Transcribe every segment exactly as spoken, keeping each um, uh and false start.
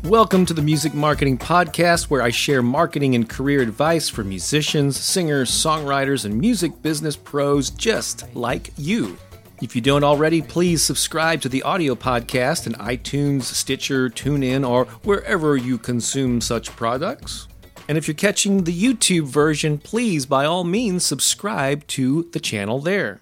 Welcome to the Music Marketing Podcast, where I share marketing and career advice for musicians, singers, songwriters, and music business pros just like you. If you don't already, please subscribe to the audio podcast in iTunes, Stitcher, TuneIn, or wherever you consume such products. And if you're catching the YouTube version, please, by all means, subscribe to the channel there.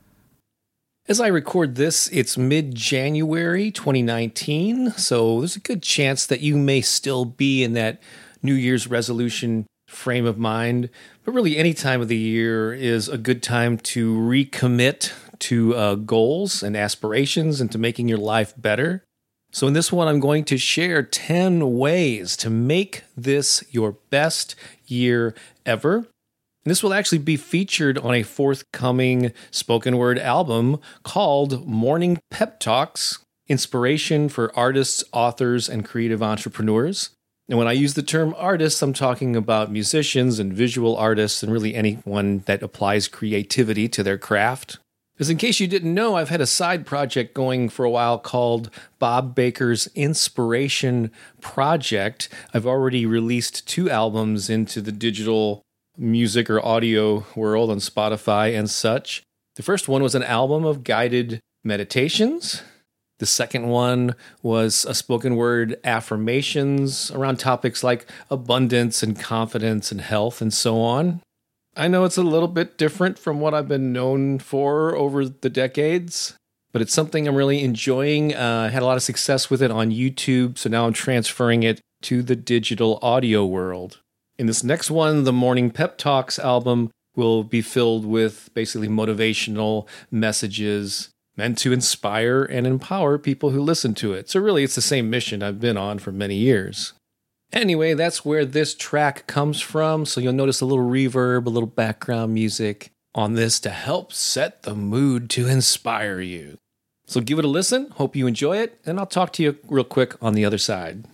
As I record this, it's mid-January twenty nineteen, so there's a good chance that you may still be in that New Year's resolution frame of mind. But really, any time of the year is a good time to recommit to uh, goals and aspirations and to making your life better. So in this one, I'm going to share ten ways to make this your best year ever. And this will actually be featured on a forthcoming spoken word album called Morning Pep Talks, Inspiration for Artists, Authors, and Creative Entrepreneurs. And when I use the term artists, I'm talking about musicians and visual artists and really anyone that applies creativity to their craft. Because in case you didn't know, I've had a side project going for a while called Bob Baker's Inspiration Project. I've already released two albums into the digital music or audio world on Spotify and such. The first one was an album of guided meditations. The second one was a spoken word affirmations around topics like abundance and confidence and health and so on. I know it's a little bit different from what I've been known for over the decades, but it's something I'm really enjoying. Uh, I had a lot of success with it on YouTube, so now I'm transferring it to the digital audio world. In this next one, the Morning Pep Talks album will be filled with basically motivational messages meant to inspire and empower people who listen to it. So really, it's the same mission I've been on for many years. Anyway, that's where this track comes from. So you'll notice a little reverb, a little background music on this to help set the mood to inspire you. So give it a listen. Hope you enjoy it. And I'll talk to you real quick on the other side.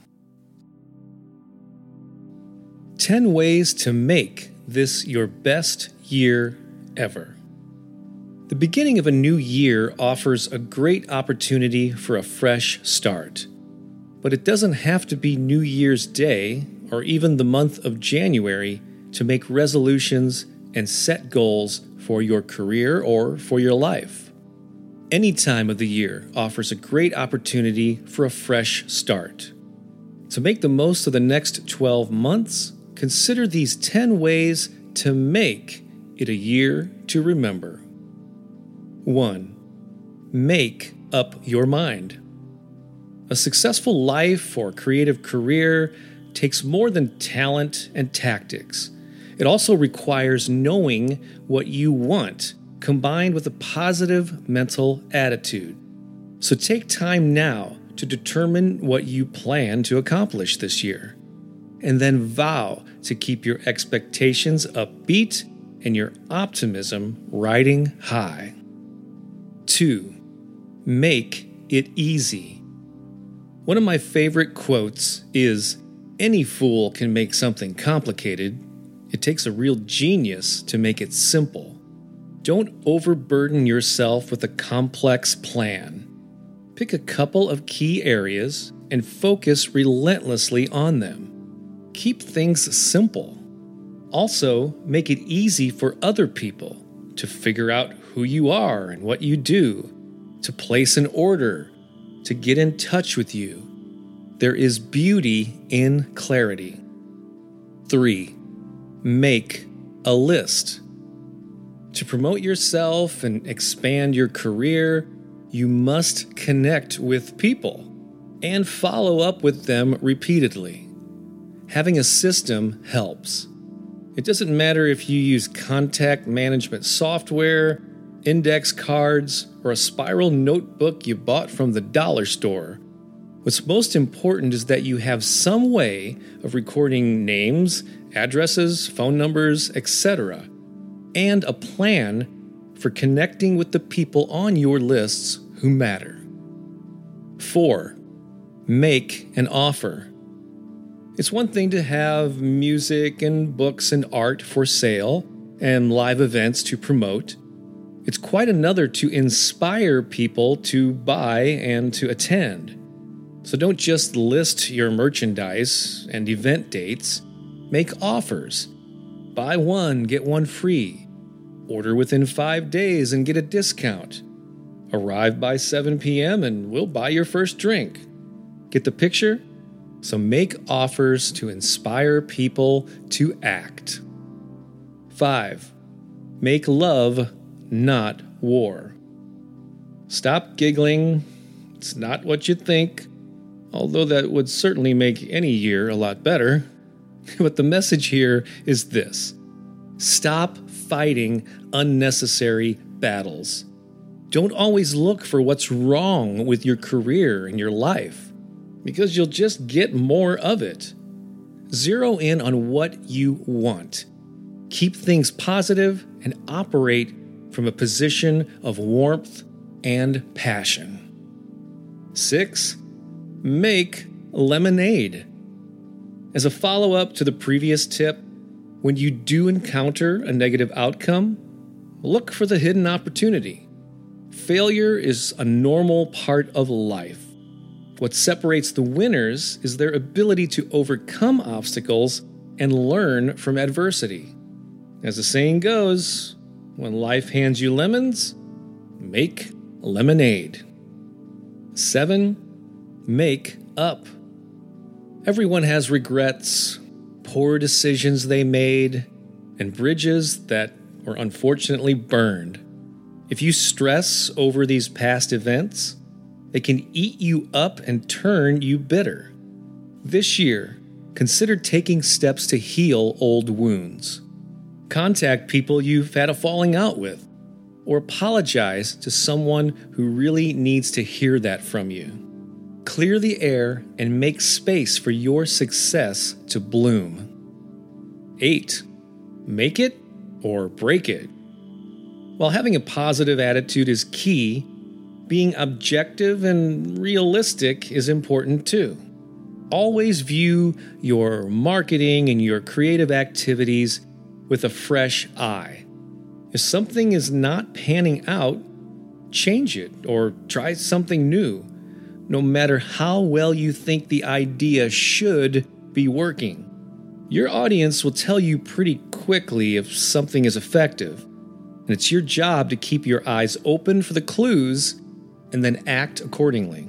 ten ways to make this your best year ever. The beginning of a new year offers a great opportunity for a fresh start. But it doesn't have to be New Year's Day or even the month of January to make resolutions and set goals for your career or for your life. Any time of the year offers a great opportunity for a fresh start. To make the most of the next twelve months, consider these ten ways to make it a year to remember. one. Make up your mind. A successful life or creative career takes more than talent and tactics. It also requires knowing what you want, combined with a positive mental attitude. So take time now to determine what you plan to accomplish this year. And then vow to keep your expectations upbeat and your optimism riding high. two. Make it easy. One of my favorite quotes is, "Any fool can make something complicated. It takes a real genius to make it simple." Don't overburden yourself with a complex plan. Pick a couple of key areas and focus relentlessly on them. Keep things simple. Also, make it easy for other people to figure out who you are and what you do, to place an order, to get in touch with you. There is beauty in clarity. three. Make a list. To promote yourself and expand your career, you must connect with people and follow up with them repeatedly. Having a system helps. It doesn't matter if you use contact management software, index cards, or a spiral notebook you bought from the dollar store. What's most important is that you have some way of recording names, addresses, phone numbers, et cetera, and a plan for connecting with the people on your lists who matter. four. Make an offer. It's one thing to have music and books and art for sale and live events to promote. It's quite another to inspire people to buy and to attend. So don't just list your merchandise and event dates. Make offers. Buy one, get one free. Order within five days and get a discount. Arrive by seven p.m. and we'll buy your first drink. Get the picture? So make offers to inspire people to act. Five, make love, not war. Stop giggling. It's not what you think, although that would certainly make any year a lot better. But the message here is this: stop fighting unnecessary battles. Don't always look for what's wrong with your career and your life, because you'll just get more of it. Zero in on what you want. Keep things positive and operate from a position of warmth and passion. Six, make lemonade. As a follow-up to the previous tip, when you do encounter a negative outcome, look for the hidden opportunity. Failure is a normal part of life. What separates the winners is their ability to overcome obstacles and learn from adversity. As the saying goes, when life hands you lemons, make lemonade. Seven, make up. Everyone has regrets, poor decisions they made, and bridges that were unfortunately burned. If you stress over these past events, they can eat you up and turn you bitter. This year, consider taking steps to heal old wounds. Contact people you've had a falling out with, or apologize to someone who really needs to hear that from you. Clear the air and make space for your success to bloom. Eight, make it or break it. While having a positive attitude is key, being objective and realistic is important too. Always view your marketing and your creative activities with a fresh eye. If something is not panning out, change it or try something new, no matter how well you think the idea should be working. Your audience will tell you pretty quickly if something is effective, and it's your job to keep your eyes open for the clues and then act accordingly.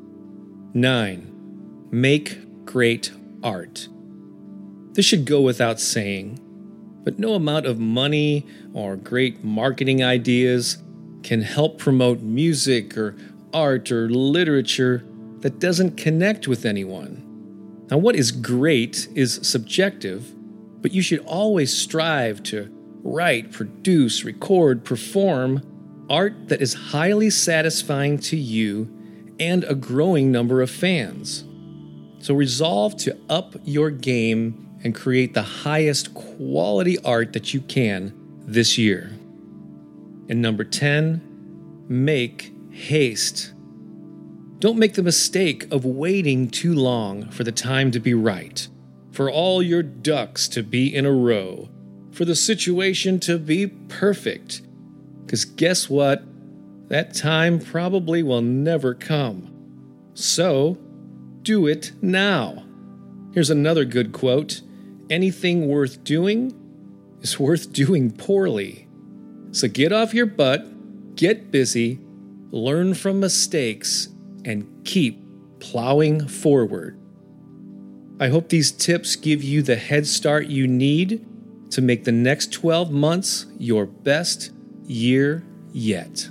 Nine, make great art. This should go without saying, but no amount of money or great marketing ideas can help promote music or art or literature that doesn't connect with anyone. Now, what is great is subjective, but you should always strive to write, produce, record, perform art that is highly satisfying to you and a growing number of fans. So resolve to up your game and create the highest quality art that you can this year. And number ten, make haste. Don't make the mistake of waiting too long for the time to be right, for all your ducks to be in a row, for the situation to be perfect. Because guess what? That time probably will never come. So, do it now. Here's another good quote: anything worth doing is worth doing poorly. So get off your butt, get busy, learn from mistakes, and keep plowing forward. I hope these tips give you the head start you need to make the next twelve months your best year yet.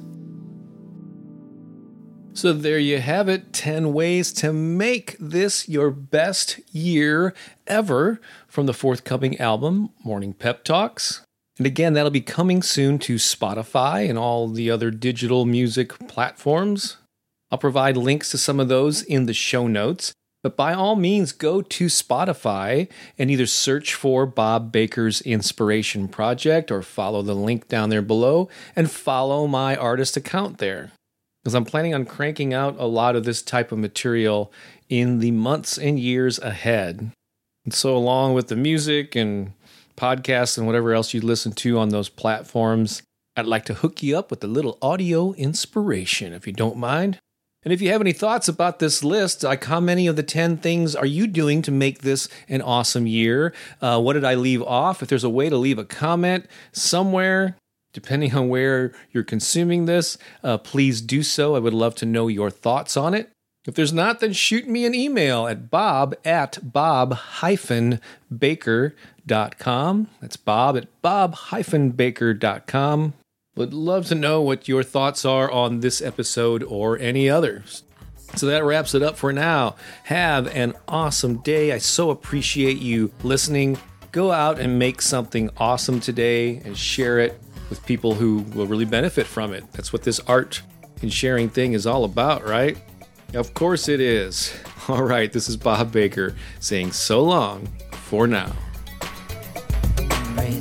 So there you have it, ten ways to make this your best year ever from the forthcoming album, Morning Pep Talks. And again, that'll be coming soon to Spotify and all the other digital music platforms. I'll provide links to some of those in the show notes, but by all means, go to Spotify and either search for Bob Baker's Inspiration Project or follow the link down there below and follow my artist account there, because I'm planning on cranking out a lot of this type of material in the months and years ahead. And so along with the music and podcasts and whatever else you listen to on those platforms, I'd like to hook you up with a little audio inspiration, if you don't mind. And if you have any thoughts about this list, like how many of the ten things are you doing to make this an awesome year? Uh, what did I leave off? If there's a way to leave a comment somewhere, depending on where you're consuming this, uh, please do so. I would love to know your thoughts on it. If there's not, then shoot me an email at bob at bob baker dot com. That's bob at bob baker dot com. Would love to know what your thoughts are on this episode or any others. So that wraps it up for now. Have an awesome day. I so appreciate you listening. Go out and make something awesome today and share it with people who will really benefit from it. That's what this art and sharing thing is all about, right? Of course it is. All right, this is Bob Baker saying so long for now.